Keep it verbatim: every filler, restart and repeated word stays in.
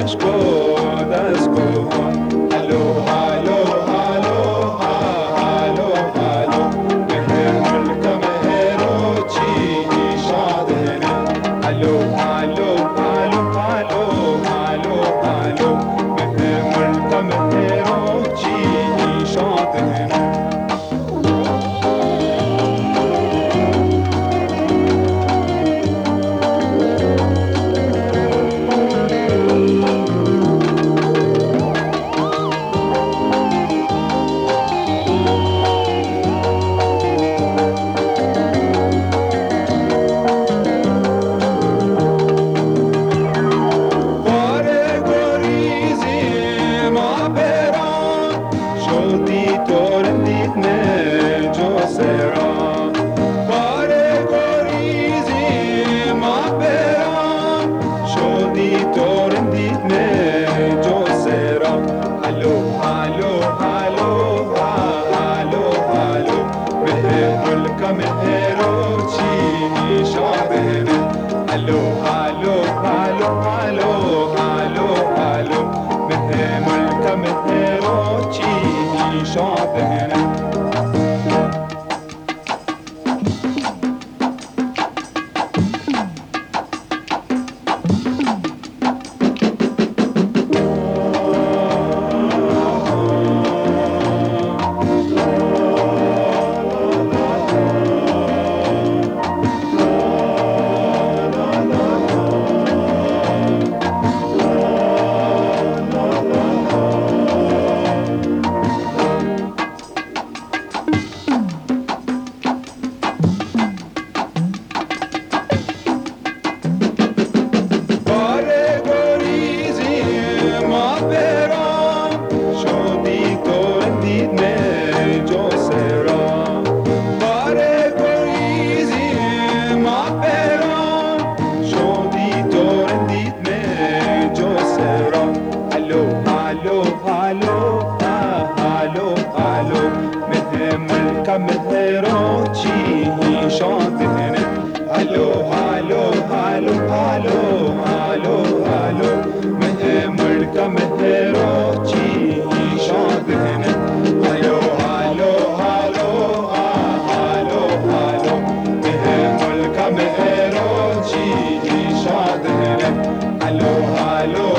دشکو دشکو الو الو الو الو الو مهر ملک مهرو چی شادنه الو الو الو الو الو الو مهر ملک مهرو چی شادنه الو الو الو الو الو الو مهر ملک مهرو چی شادنه مهرو چی شادنه الو الو الو الو الو الو مهر ملک مهرو چی شادنه الو الو الو الو الو مهر ملک مهرو چی شادنه الو الو